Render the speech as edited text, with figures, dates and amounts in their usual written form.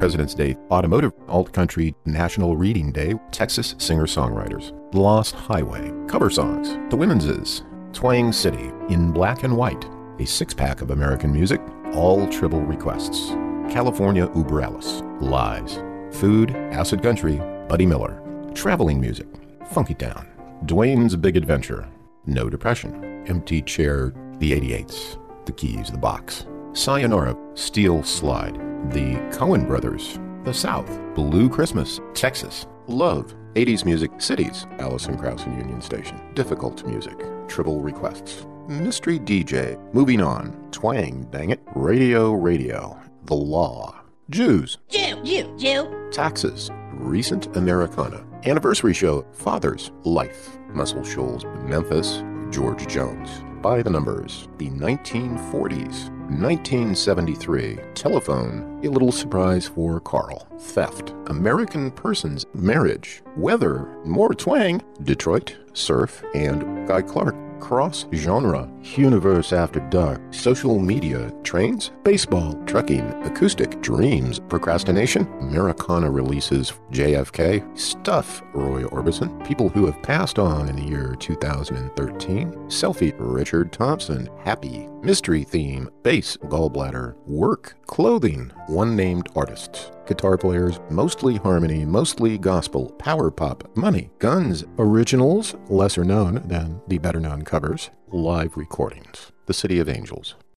President's Day, Automotive, Alt Country, National Reading Day, Texas Singer-Songwriters, The Lost Highway, cover songs, The Women's Is, Twang City, In Black and White, a six-pack of American music, all tribal requests, California Uber Alice, Lies, Food, Acid Country, Buddy Miller, Traveling Music, Funky Town, Dwayne's Big Adventure, No Depression, Empty Chair, The 88s, The Keys, The Box, Sayonara, Steel Slide, The Coen Brothers, The South, Blue Christmas, Texas, Love, 80s Music, Cities, Alison Krauss and Union Station, Difficult Music, Tribal Requests, Mystery DJ, Moving On, Twang, Dang It, Radio, The Law, Jews, Jew, Taxes, Recent Americana, Anniversary Show, Fathers, Life, Muscle Shoals, Memphis, George Jones, By the Numbers, the 1940s, 1973, Telephone, A Little Surprise for Carl, Theft, American Persons, Marriage, Weather, More Twang, Detroit, Surf, and Guy Clark, Cross Genre, Universe After Dark, Social Media, Trains, Baseball, Trucking, Acoustic, Dreams, Procrastination, Americana Releases, JFK, Stuff, Roy Orbison, People Who Have Passed On in the Year 2013, Selfie, Richard Thompson, Happy, Mystery Theme, Bass, Gallbladder, Work, Clothing, One Named Artists, Guitar Players, Mostly Harmony, Mostly Gospel, Power Pop, Money, Guns, Originals, lesser known than the better known covers, Live Recordings, The City of Angels,